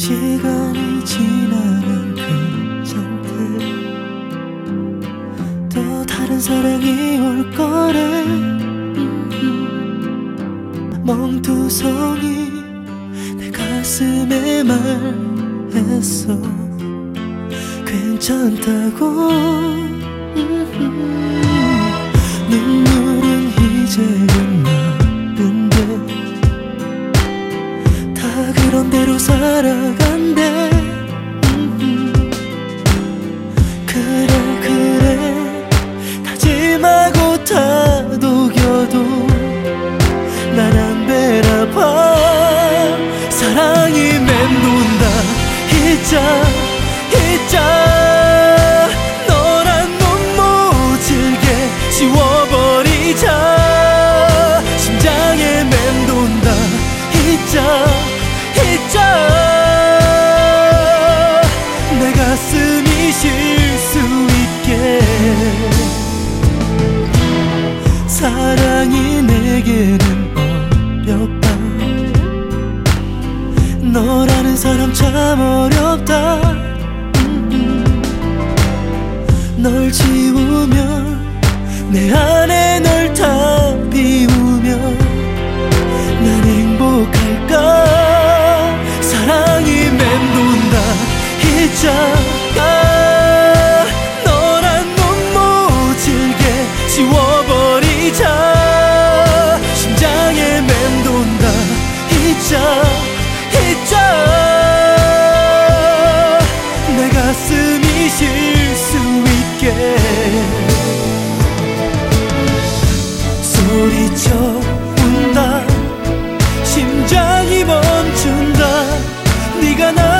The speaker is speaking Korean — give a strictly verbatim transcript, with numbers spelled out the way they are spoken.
시간이 지나면 괜찮대. 또 다른 사랑이 올 거래. 멍투성이 내 가슴에 말했어. 괜찮다고. 눈물은 이제 끝났는데 다 그런 대로 살아간대. 그래 그래 다짐하고 다독여도 난 안 되나봐. 사랑이 맴돈다. 잊자 잊자. 너란 눈 모질게 지워버리자. 심장에 맴돈다. 잊자 잊자. 내 가슴이 쉴 수 있게. 사랑이 내게는 어렵다. 너라는 사람 참 어렵다. 널 지우면 내 안에 널 다 비우면 난 행복할까. 사랑이 맴돈다. 잊자. 아, 너란 눈 모질게 지워버리자. 심장에 맴돈다. 잊자 잊자. 내 가슴이 쉴 수 있게. 소리쳐 운다. 심장이 멈춘다. 네가 나